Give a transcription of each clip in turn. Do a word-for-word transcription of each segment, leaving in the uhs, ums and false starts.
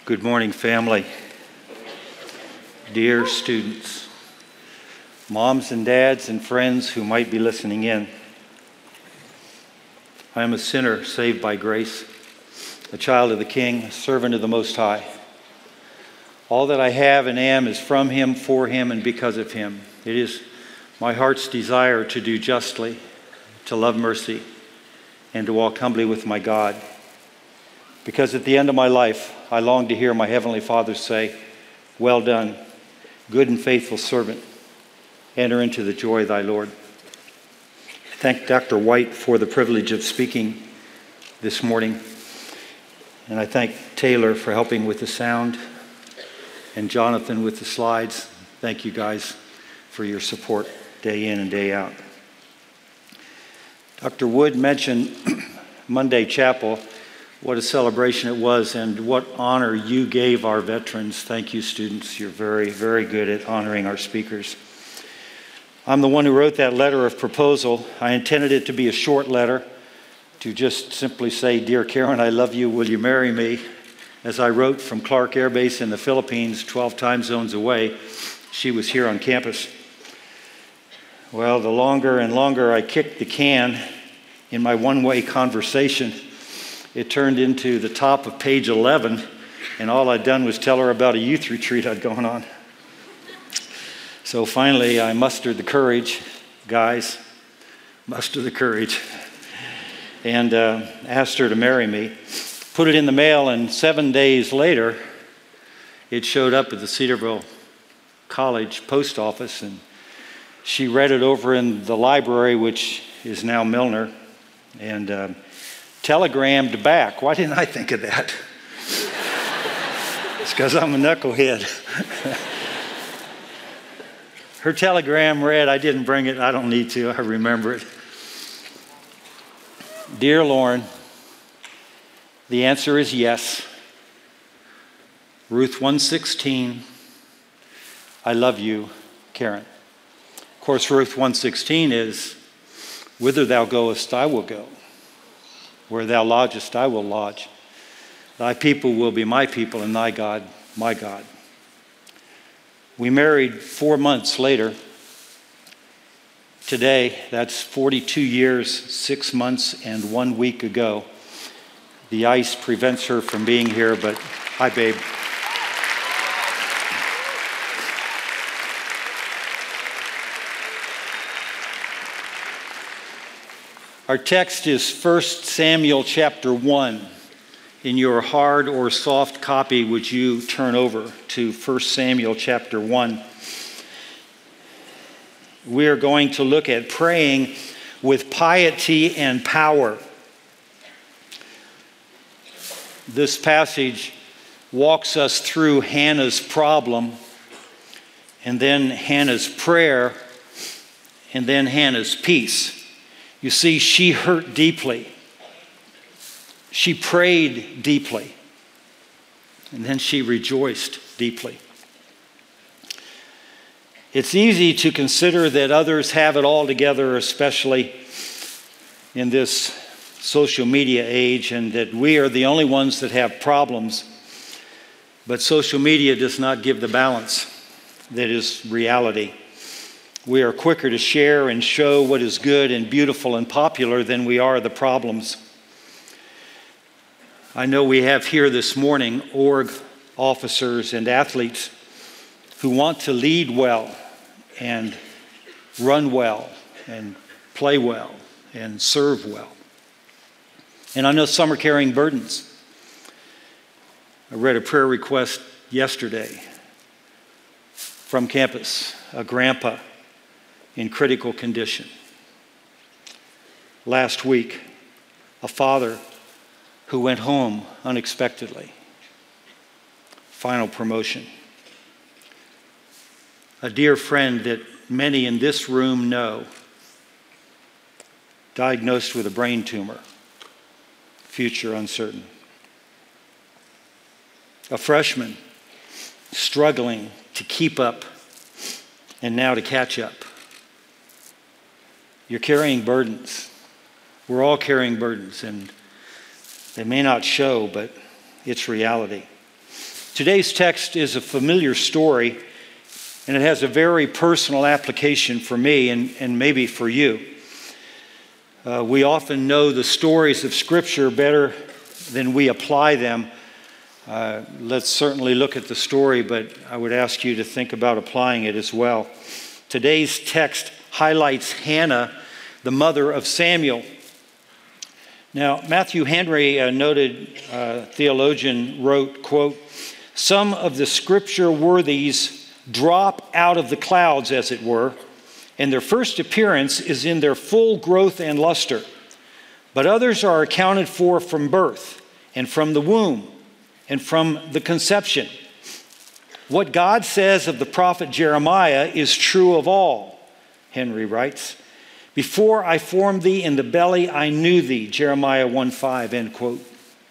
Good morning, family. Dear students, moms and dads and friends who might be listening in. I am a sinner saved by grace, a child of the King, a servant of the Most High. All that I have and am is from Him, for Him, and because of Him. It is my heart's desire to do justly, to love mercy, and to walk humbly with my God. Because at the end of my life, I long to hear my Heavenly Father say, "Well done, good and faithful servant. Enter into the joy of thy Lord." I thank Doctor White for the privilege of speaking this morning. And I thank Taylor for helping with the sound and Jonathan with the slides. Thank you guys for your support day in and day out. Doctor Wood mentioned Monday Chapel. What a celebration it was, and what honor you gave our veterans. Thank you, students. You're very, very good at honoring our speakers. I'm the one who wrote that letter of proposal. I intended it to be a short letter, to just simply say, "Dear Karen, I love you. Will you marry me?" As I wrote from Clark Air Base in the Philippines, twelve time zones away, she was here on campus. Well, the longer and longer I kicked the can in my one-way conversation, it turned into the top of page eleven, and all I'd done was tell her about a youth retreat I'd gone on. So finally, I mustered the courage, guys, muster the courage, and uh, asked her to marry me. Put it in the mail, and seven days later, it showed up at the Cedarville College post office, and she read it over in the library, which is now Milner, and uh, telegrammed back. Why didn't I think of that? It's because I'm a knucklehead. Her telegram read, I didn't bring it, I don't need to, I remember it. Dear Lauren, the answer is yes. Ruth one sixteen, I love you, Karen. Of course, Ruth one sixteen is, whither thou goest, I will go. Where thou lodgest, I will lodge. Thy people will be my people, and thy God, my God. We married four months later. Today, that's forty-two years, six months, and one week ago. The ice prevents her from being here, but hi, babe. Our text is First Samuel chapter one. In your hard or soft copy, would you turn over to First Samuel chapter one? We are going to look at praying with piety and power. This passage walks us through Hannah's problem, and then Hannah's prayer, and then Hannah's peace. You see, she hurt deeply. She prayed deeply. And then she rejoiced deeply. It's easy to consider that others have it all together, especially in this social media age, and that we are the only ones that have problems. But social media does not give the balance that is reality. We are quicker to share and show what is good and beautiful and popular than we are the problems. I know we have here this morning org officers and athletes who want to lead well and run well and play well and serve well. And I know some are carrying burdens. I read a prayer request yesterday from campus, a grandpa in critical condition. Last week, a father who went home unexpectedly. Final promotion. A dear friend that many in this room know, diagnosed with a brain tumor, future uncertain. A freshman struggling to keep up and now to catch up. You're carrying burdens. We're all carrying burdens, and they may not show, but it's reality. Today's text is a familiar story, and it has a very personal application for me and, and maybe for you. Uh, we often know the stories of Scripture better than we apply them. Uh, let's certainly look at the story, but I would ask you to think about applying it as well. Today's text highlights Hannah, the mother of Samuel. Now, Matthew Henry, a noted uh, theologian, wrote, quote, "Some of the Scripture worthies drop out of the clouds, as it were, and their first appearance is in their full growth and luster. But others are accounted for from birth, and from the womb, and from the conception. What God says of the prophet Jeremiah is true of all," Henry writes. "Before I formed thee in the belly, I knew thee," Jeremiah one five, end quote.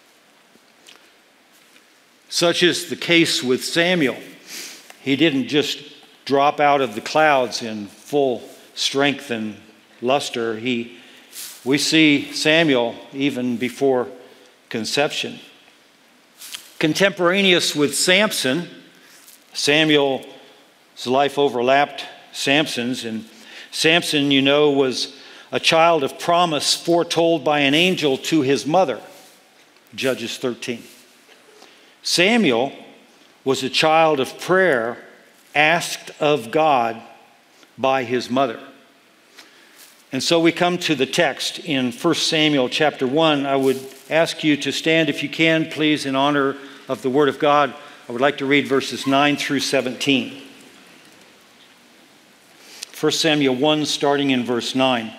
Such is the case with Samuel. He didn't just drop out of the clouds in full strength and luster. He, we see Samuel even before conception. Contemporaneous with Samson, Samuel's life overlapped Samson's, and Samson, you know, was a child of promise foretold by an angel to his mother, Judges thirteen. Samuel was a child of prayer asked of God by his mother. And so we come to the text in First Samuel chapter one. I would ask you to stand, if you can, please, in honor of the Word of God. I would like to read verses nine through seventeen. First Samuel one, starting in verse nine.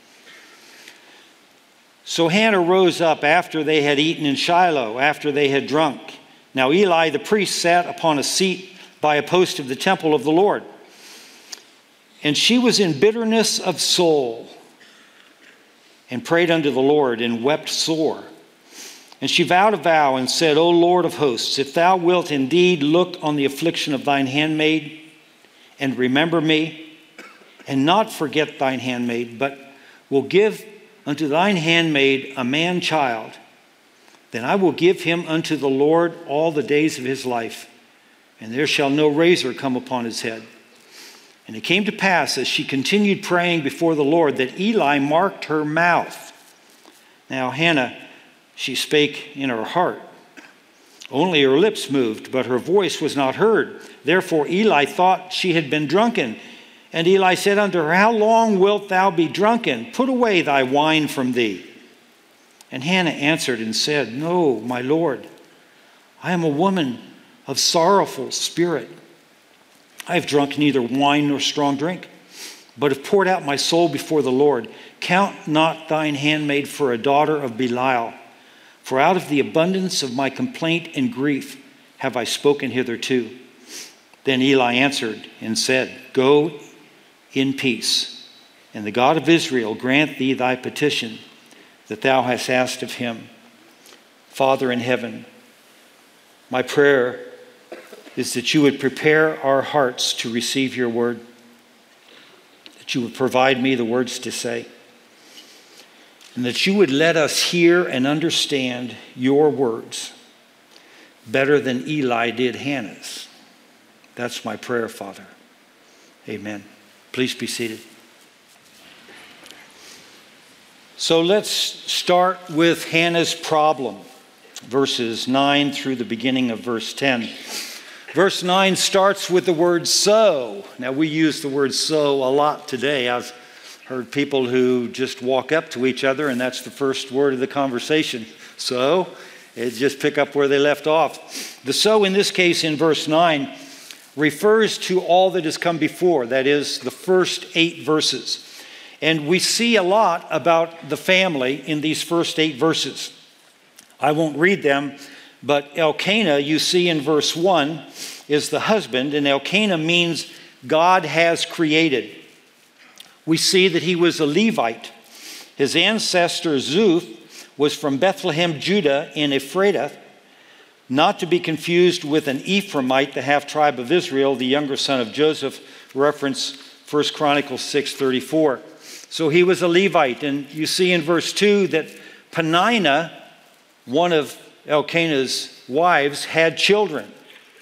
"So Hannah rose up after they had eaten in Shiloh, after they had drunk. Now Eli the priest sat upon a seat by a post of the temple of the Lord. And she was in bitterness of soul, and prayed unto the Lord, and wept sore. And she vowed a vow, and said, O Lord of hosts, if thou wilt indeed look on the affliction of thine handmaid, and remember me, and not forget thine handmaid, but will give unto thine handmaid a man child, then I will give him unto the Lord all the days of his life, and there shall no razor come upon his head. And it came to pass, as she continued praying before the Lord, that Eli marked her mouth. Now Hannah, she spake in her heart. Only her lips moved, but her voice was not heard. Therefore Eli thought she had been drunken. And Eli said unto her, How long wilt thou be drunken? Put away thy wine from thee. And Hannah answered and said, No, my Lord, I am a woman of sorrowful spirit. I have drunk neither wine nor strong drink, but have poured out my soul before the Lord. Count not thine handmaid for a daughter of Belial, for out of the abundance of my complaint and grief have I spoken hitherto. Then Eli answered and said, Go in peace, and the God of Israel grant thee thy petition that thou hast asked of him. Father in heaven, my prayer is that you would prepare our hearts to receive your word, that you would provide me the words to say, and that you would let us hear and understand your words better than Eli did Hannah's. That's my prayer, Father. Amen. Please be seated. So let's start with Hannah's problem, verses nine through the beginning of verse ten. Verse nine starts with the word so. Now, we use the word so a lot today. I've heard people who just walk up to each other and that's the first word of the conversation. So, it just pick up where they left off. The so in this case in verse nine refers to all that has come before. That is the first eight verses. And we see a lot about the family in these first eight verses. I won't read them, but Elkanah, you see in verse one, is the husband, and Elkanah means God has created. We see that he was a Levite. His ancestor Zuth was from Bethlehem, Judah, in Ephrathah, not to be confused with an Ephraimite, the half-tribe of Israel, the younger son of Joseph, reference First Chronicles six thirty-four. So he was a Levite, and you see in verse two that Peninnah, one of Elkanah's wives, had children.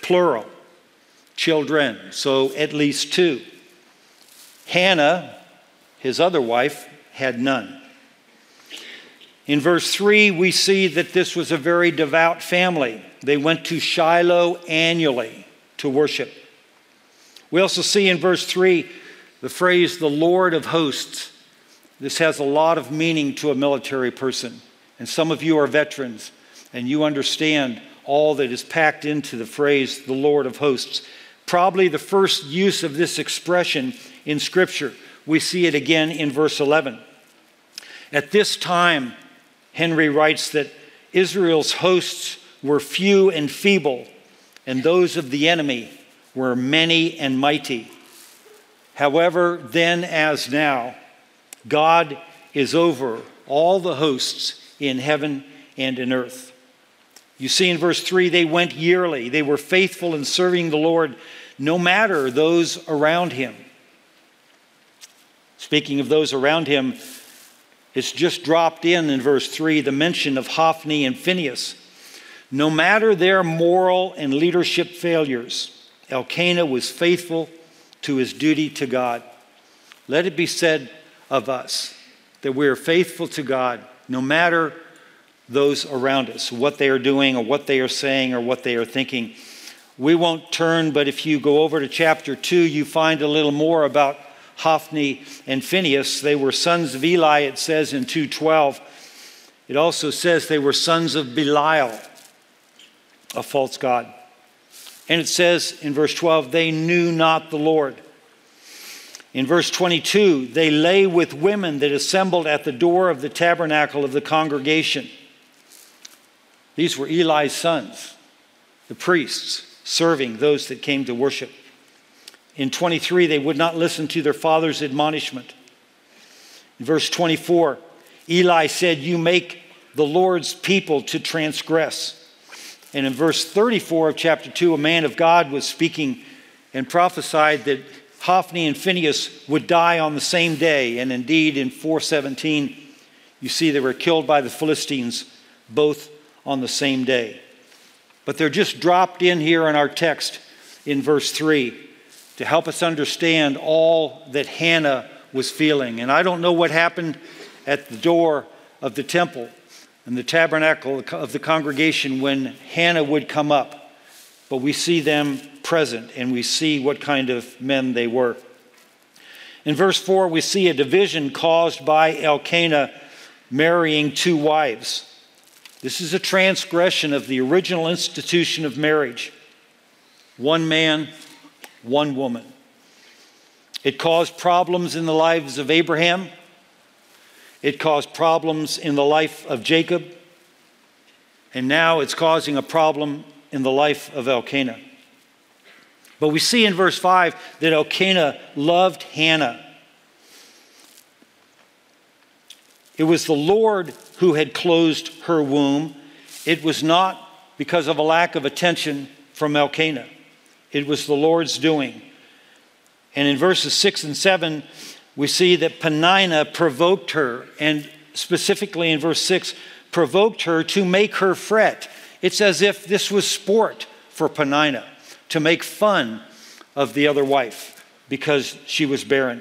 plural, children, so at least two. Hannah, his other wife, had none. In verse three, we see that this was a very devout family. They went to Shiloh annually to worship. We also see in verse three the phrase, the Lord of hosts. This has a lot of meaning to a military person. And some of you are veterans, and you understand all that is packed into the phrase, the Lord of hosts. Probably the first use of this expression in Scripture. We see it again in verse eleven. At this time, Henry writes that Israel's hosts were few and feeble, and those of the enemy were many and mighty. However, then as now, God is over all the hosts in heaven and in earth. You see in verse three, they went yearly. They were faithful in serving the Lord, no matter those around him. Speaking of those around him, it's just dropped in in verse three, the mention of Hophni and Phinehas. No matter their moral and leadership failures, Elkanah was faithful to his duty to God. Let it be said of us that we are faithful to God, no matter those around us, what they are doing or what they are saying or what they are thinking. We won't turn, but if you go over to chapter two, you find a little more about Hophni and Phinehas. They were sons of Eli, it says in two twelve. It also says they were sons of Belial, a false god. And it says in verse twelve, they knew not the Lord. In verse twenty-two, they lay with women that assembled at the door of the tabernacle of the congregation. These were Eli's sons, the priests, serving those that came to worship. In twenty-three, they would not listen to their father's admonishment. In verse twenty-four, Eli said, you make the Lord's people to transgress. And in verse thirty-four of chapter two, a man of God was speaking and prophesied that Hophni and Phinehas would die on the same day. And indeed, in four seventeen, you see they were killed by the Philistines both on the same day. But they're just dropped in here in our text in verse three to help us understand all that Hannah was feeling. And I don't know what happened at the door of the temple and the tabernacle of the congregation when Hannah would come up, but we see them present and we see what kind of men they were. In verse four, we see a division caused by Elkanah marrying two wives. This is a transgression of the original institution of marriage. One man, one woman. It caused problems in the lives of Abraham. It caused problems in the life of Jacob. And now it's causing a problem in the life of Elkanah. But we see in verse five that Elkanah loved Hannah. It was the Lord who had closed her womb. It was not because of a lack of attention from Elkanah. It was the Lord's doing. And in verses six and seven, we see that Peninnah provoked her, and specifically in verse six, provoked her to make her fret. It's as if this was sport for Peninnah, to make fun of the other wife because she was barren.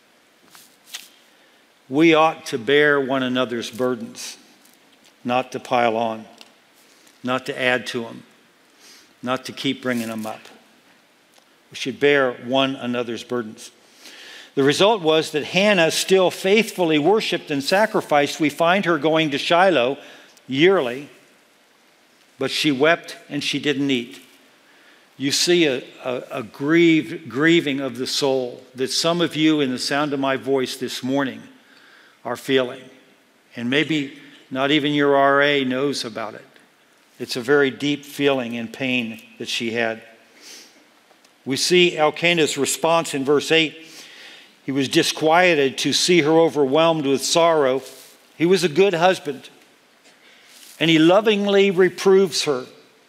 We ought to bear one another's burdens, not to pile on, not to add to them, not to keep bringing them up. We should bear one another's burdens. The result was that Hannah still faithfully worshiped and sacrificed. We find her going to Shiloh yearly, but she wept and she didn't eat. You see a, a, a grieved, grieving of the soul that some of you in the sound of my voice this morning are feeling. And maybe not even your R A knows about it. It's a very deep feeling and pain that she had. We see Elkanah's response in verse eight. He was disquieted to see her overwhelmed with sorrow. He was a good husband, and he lovingly reproves her.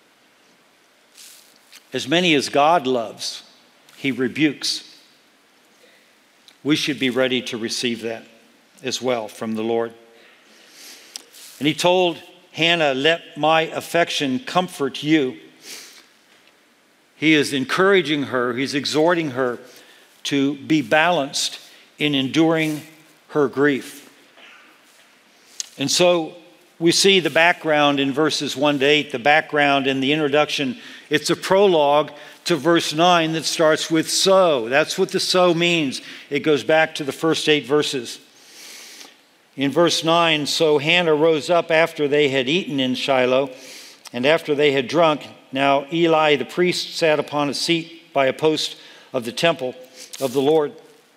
As many as God loves, he rebukes. We should be ready to receive that as well from the Lord. And he told Hannah, let my affection comfort you. He is encouraging her, he's exhorting her to be balanced in enduring her grief. And so we see the background in verses one to eight, the background in the introduction. It's a prologue to verse nine that starts with so. That's what the so means. It goes back to the first eight verses. In verse nine, so Hannah rose up after they had eaten in Shiloh, and after they had drunk. Now Eli the priest sat upon a seat by a post of the temple of the Lord.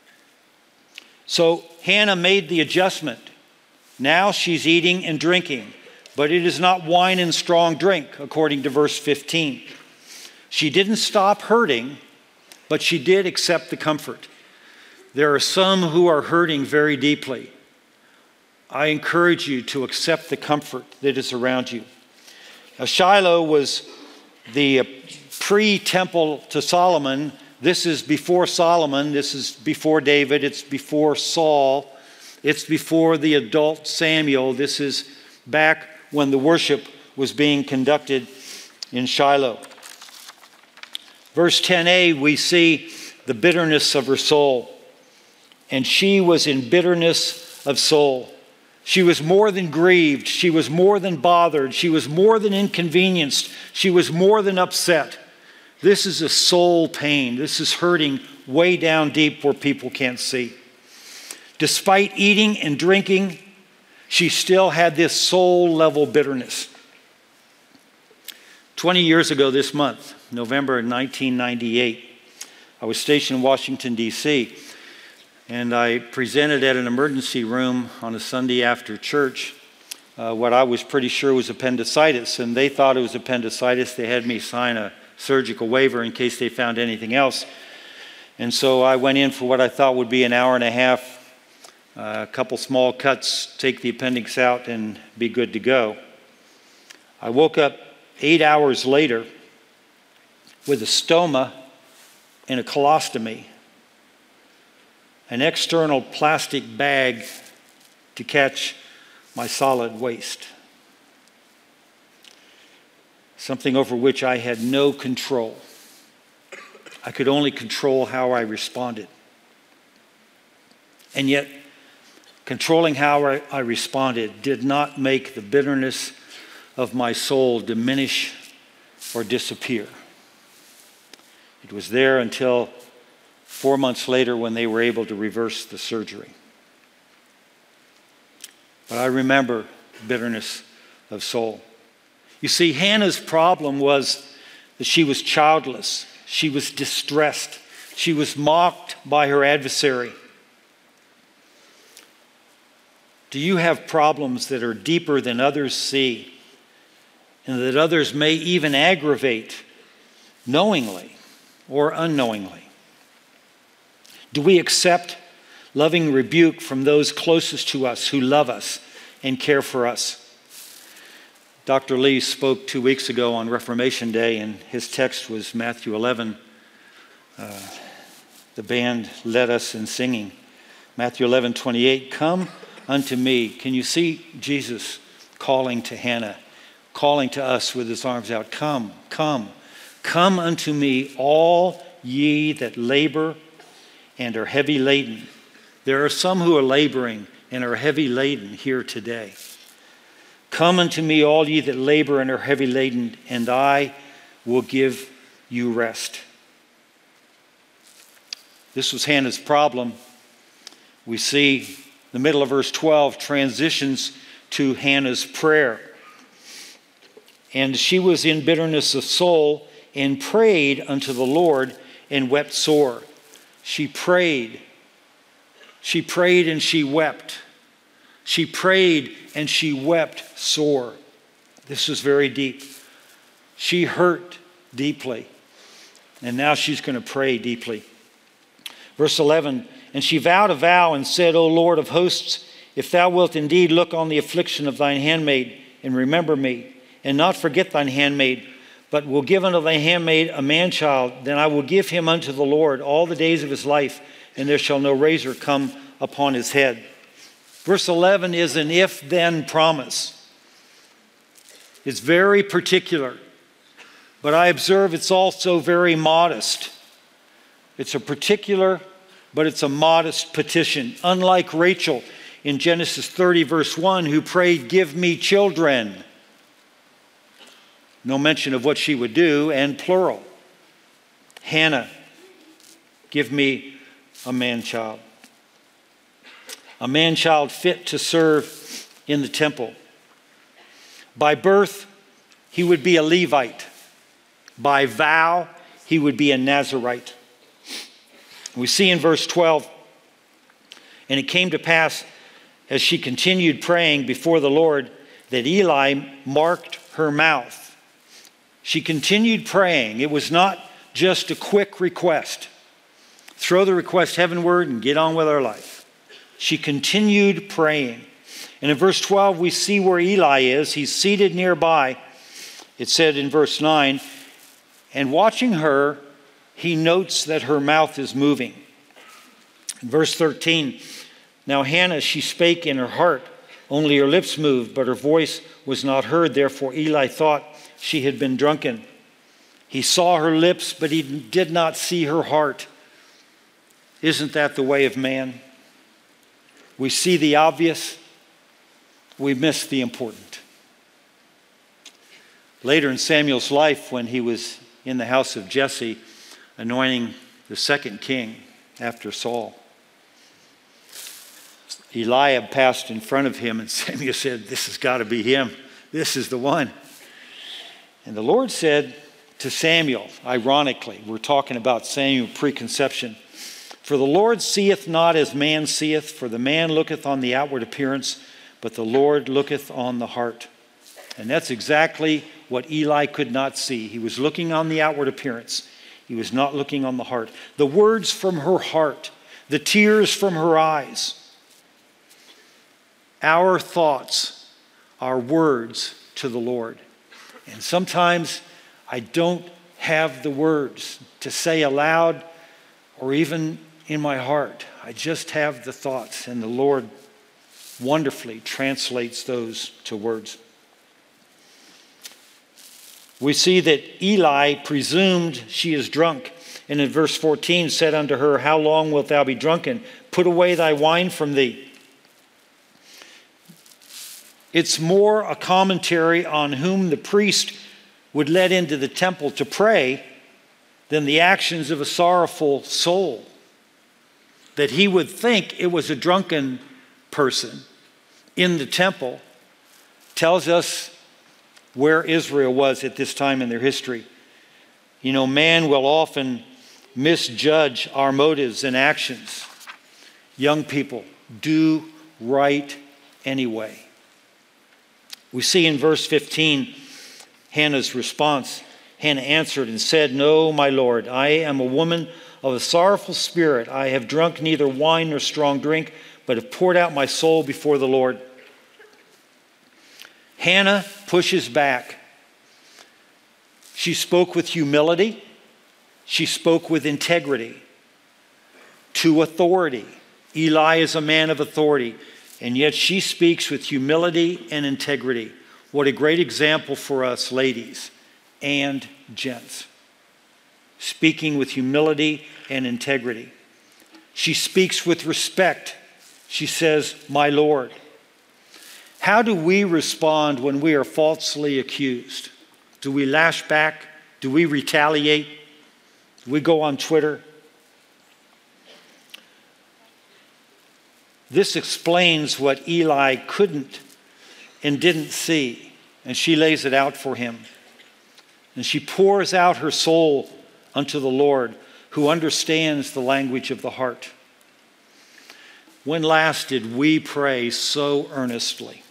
So Hannah made the adjustment. Now she's eating and drinking, but it is not wine and strong drink, according to verse fifteen. She didn't stop hurting, but she did accept the comfort. There are some who are hurting very deeply. I encourage you to accept the comfort that is around you. Now, Shiloh was the pre-temple to Solomon. This is before Solomon. This is before David. It's before Saul. It's before the adult Samuel. This is back when the worship was being conducted in Shiloh. Verse ten a, we see the bitterness of her soul. And she was in bitterness of soul. She was more than grieved. She was more than bothered. She was more than inconvenienced. She was more than upset. This is a soul pain. This is hurting way down deep where people can't see. Despite eating and drinking, she still had this soul level bitterness. twenty years ago this month, November nineteen ninety-eight, I was stationed in Washington, D C, and I presented at an emergency room on a Sunday after church uh, what I was pretty sure was appendicitis, and they thought it was appendicitis. They had me sign a surgical waiver in case they found anything else. And so I went in for what I thought would be an hour and a half, uh, a couple small cuts, take the appendix out, and be good to go. I woke up eight hours later with a stoma and a colostomy, an external plastic bag to catch my solid waste, something over which I had no control. I could only control how I responded. And yet, controlling how I, I responded did not make the bitterness of my soul diminish or disappear. It was there until four months later when they were able to reverse the surgery. But I remember bitterness of soul. You see, Hannah's problem was that she was childless. She was distressed. She was mocked by her adversary. Do you have problems that are deeper than others see, and that others may even aggravate knowingly or unknowingly? Do we accept loving rebuke from those closest to us who love us and care for us? Doctor Lee spoke two weeks ago on Reformation Day, and his text was Matthew eleven. Uh, the band led us in singing. Matthew eleven twenty-eight, come unto me. Can you see Jesus calling to Hannah, calling to us with his arms out? Come, come, come unto me, all ye that labor and are heavy laden. There are some who are laboring and are heavy laden here today. Come unto me, all ye that labor and are heavy laden, and I will give you rest. This was Hannah's problem. We see the middle of verse twelve transitions to Hannah's prayer. And she was in bitterness of soul and prayed unto the Lord and wept sore. She prayed. She prayed and she wept. She prayed and she wept sore. This was very deep. She hurt deeply. And now she's going to pray deeply. Verse eleven, and she vowed a vow and said, O Lord of hosts, if thou wilt indeed look on the affliction of thine handmaid and remember me, and not forget thine handmaid, but will give unto thy handmaid a man-child, then I will give him unto the Lord all the days of his life, and there shall no razor come upon his head. Verse eleven is an if-then promise. It's very particular. But I observe it's also very modest. It's a particular, but it's a modest petition. Unlike Rachel in Genesis thirty, verse one, who prayed, "Give me children." No mention of what she would do, and plural. Hannah, "Give me a man-child." A man-child fit to serve in the temple. By birth, he would be a Levite. By vow, he would be a Nazirite. We see in verse twelve, "And it came to pass, as she continued praying before the Lord, that Eli marked her mouth." She continued praying. It was not just a quick request. Throw the request heavenward and get on with our life. She continued praying. And in verse twelve, we see where Eli is. He's seated nearby. It said in verse nine, "And watching her, he notes that her mouth is moving." In verse thirteen, "Now Hannah, she spake in her heart, only her lips moved, but her voice was not heard. Therefore Eli thought she had been drunken. He saw her lips, but he did not see her heart." Isn't that the way of man? We see the obvious, we miss the important. Later in Samuel's life, when he was in the house of Jesse, anointing the second king after Saul, Eliab passed in front of him, and Samuel said, "This has got to be him. This is the one." And the Lord said to Samuel, ironically, we're talking about Samuel preconception, "For the Lord seeth not as man seeth, for the man looketh on the outward appearance, but the Lord looketh on the heart." And that's exactly what Eli could not see. He was looking on the outward appearance. He was not looking on the heart. The words from her heart, the tears from her eyes. Our thoughts are words to the Lord. And sometimes I don't have the words to say aloud or even in my heart. I just have the thoughts, and the Lord wonderfully translates those to words. We see that Eli presumed she is drunk, and in verse fourteen said unto her, "How long wilt thou be drunken? Put away thy wine from thee." It's more a commentary on whom the priest would let into the temple to pray than the actions of a sorrowful soul. That he would think it was a drunken person in the temple tells us where Israel was at this time in their history. You know, man will often misjudge our motives and actions. Young people, do right anyway. We see in verse fifteen Hannah's response. Hannah answered and said, "No, my Lord, I am a woman of a sorrowful spirit. I have drunk neither wine nor strong drink, but have poured out my soul before the Lord." Hannah pushes back. She spoke with humility. She spoke with integrity to authority. Eli is a man of authority, and yet she speaks with humility and integrity. What a great example for us, ladies and gents. Speaking with humility and integrity. She speaks with respect. She says, "My Lord." How do we respond when we are falsely accused? Do we lash back? Do we retaliate? Do we go on Twitter? This explains what Eli couldn't and didn't see, and she lays it out for him. And she pours out her soul unto the Lord, who understands the language of the heart. When last did we pray so earnestly?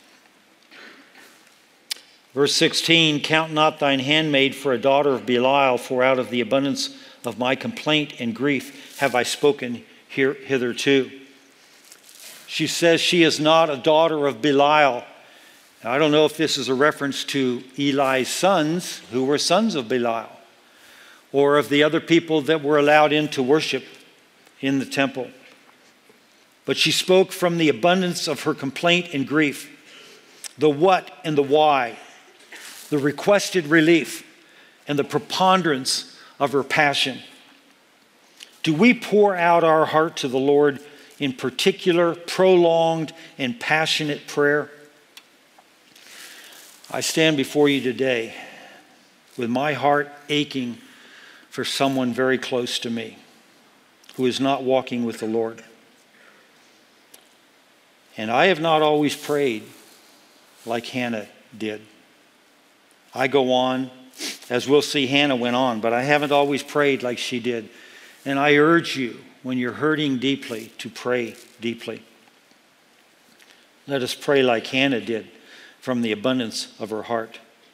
Verse sixteen, "Count not thine handmaid for a daughter of Belial, for out of the abundance of my complaint and grief have I spoken here hitherto." She says she is not a daughter of Belial. Now, I don't know if this is a reference to Eli's sons, who were sons of Belial, or of the other people that were allowed in to worship in the temple. But she spoke from the abundance of her complaint and grief, the what and the why, the requested relief, and the preponderance of her passion. Do we pour out our heart to the Lord in particular, prolonged and passionate prayer? I stand before you today with my heart aching for someone very close to me who is not walking with the Lord. And I have not always prayed like Hannah did. I go on, as we'll see, Hannah went on, but I haven't always prayed like she did. And I urge you, when you're hurting deeply, to pray deeply. Let us pray like Hannah did, from the abundance of her heart.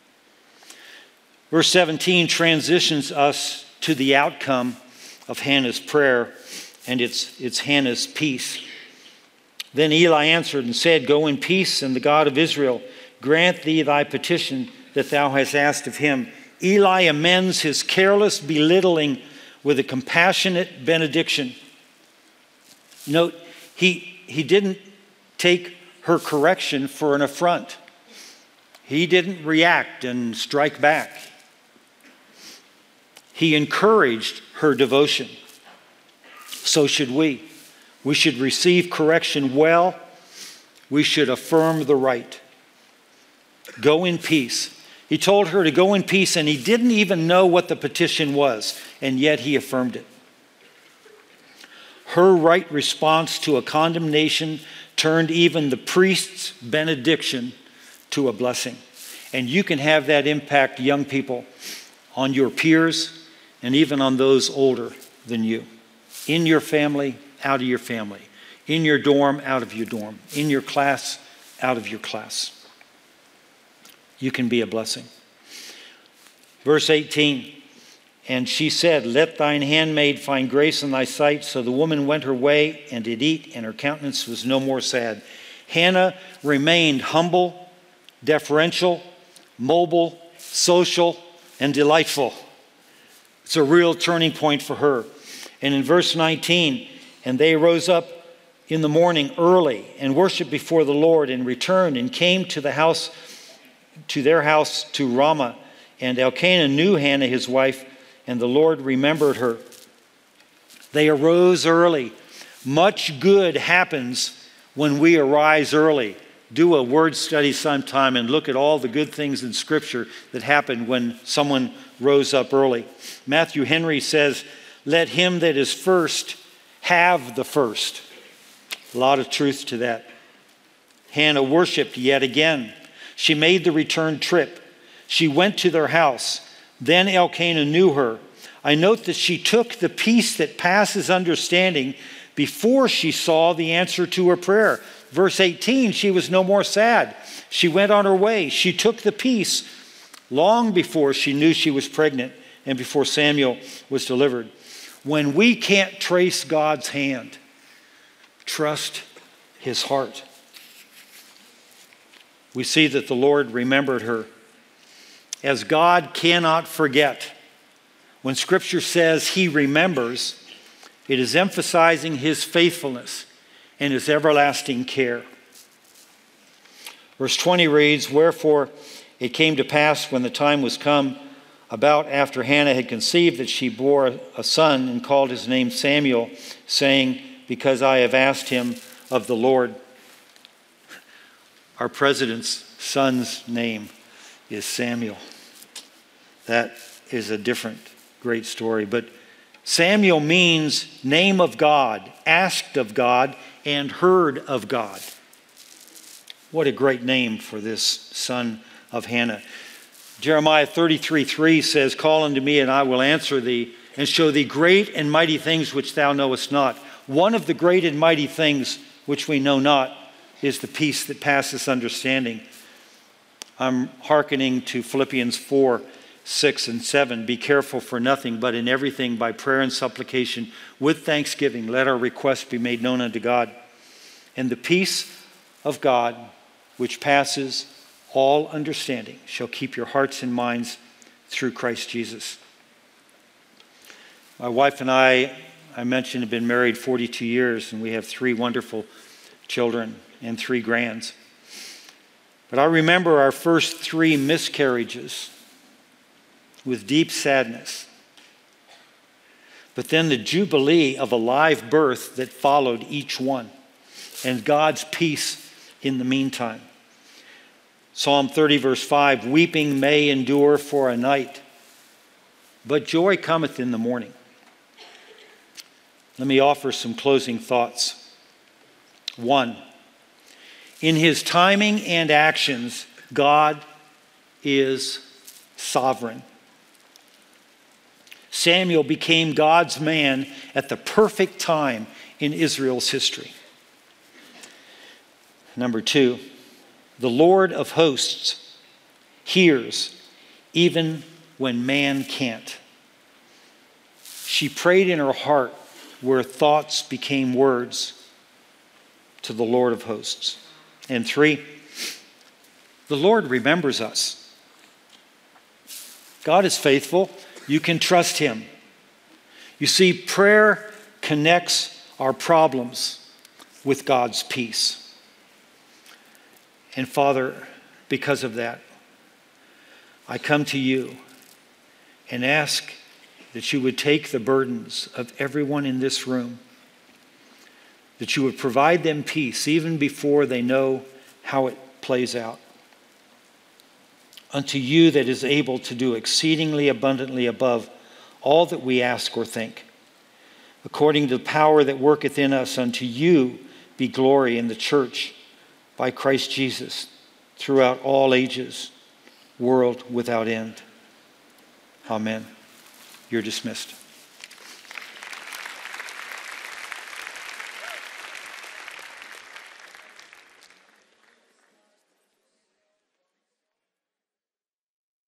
Verse seventeen transitions us to the outcome of Hannah's prayer, and it's, it's Hannah's peace. Then Eli answered and said, Go in peace, and the God of Israel grant thee thy petition that thou hast asked of him. Eli amends his careless belittling with a compassionate benediction. Note, he, he didn't take her correction for an affront. He didn't react and strike back. He encouraged her devotion. So should we. We should receive correction well. We should affirm the right. Go in peace. He told her to go in peace, and he didn't even know what the petition was, and yet he affirmed it. Her right response to a condemnation turned even the priest's benediction to a blessing. And you can have that impact, young people, on your peers and even on those older than you. In your family, out of your family. In your dorm, out of your dorm. In your class, out of your class. You can be a blessing. Verse eighteen, and she said, Let thine handmaid find grace in thy sight. So the woman went her way and did eat, and her countenance was no more sad. Hannah remained humble, deferential, mobile, social, and delightful. It's a real turning point for her. And in verse nineteen, and they rose up in the morning early and worshiped before the Lord and returned and came to the house, to their house to Ramah. And Elkanah knew Hannah his wife, and the Lord remembered her. They arose early. Much good happens when we arise early. Do a word study sometime and look at all the good things in Scripture that happened when someone rose up early. Matthew Henry says, Let him that is first have the first. A lot of truth to that. Hannah worshiped yet again. She made the return trip. She went to their house. Then Elkanah knew her. I note that she took the peace that passes understanding before she saw the answer to her prayer. Verse eighteen, she was no more sad. She went on her way. She took the peace long before she knew she was pregnant and before Samuel was delivered. When we can't trace God's hand, trust his heart. We see that the Lord remembered her. As God cannot forget, when Scripture says he remembers, it is emphasizing his faithfulness and his everlasting care. Verse twenty reads, Wherefore it came to pass when the time was come, about after Hannah had conceived, that she bore a son and called his name Samuel, saying, Because I have asked him of the Lord. Our president's son's name is Samuel. That is a different great story. But Samuel means name of God, asked of God, and heard of God. What a great name for this son of Hannah. Jeremiah thirty-three three says, Call unto me, and I will answer thee, and show thee great and mighty things which thou knowest not. One of the great and mighty things which we know not is the peace that passes understanding. I'm hearkening to Philippians four, six, and seven. Be careful for nothing, but in everything by prayer and supplication with thanksgiving let our requests be made known unto God. And the peace of God, which passes all understanding, shall keep your hearts and minds through Christ Jesus. My wife and I, I mentioned, have been married forty-two years, and we have three wonderful children and three grands. But I remember our first three miscarriages with deep sadness. But then the jubilee of a live birth that followed each one, and God's peace in the meantime. Psalm thirty, verse five, weeping may endure for a night, but joy cometh in the morning. Let me offer some closing thoughts. One, in his timing and actions, God is sovereign. Samuel became God's man at the perfect time in Israel's history. Number two, the Lord of hosts hears even when man can't. She prayed in her heart where thoughts became words to the Lord of hosts. And three, the Lord remembers us. God is faithful. You can trust him. You see, prayer connects our problems with God's peace. And Father, because of that, I come to you and ask that you would take the burdens of everyone in this room, that you would provide them peace even before they know how it plays out. Unto you that is able to do exceedingly abundantly above all that we ask or think, according to the power that worketh in us, unto you be glory in the church by Christ Jesus throughout all ages, world without end. Amen. You're dismissed.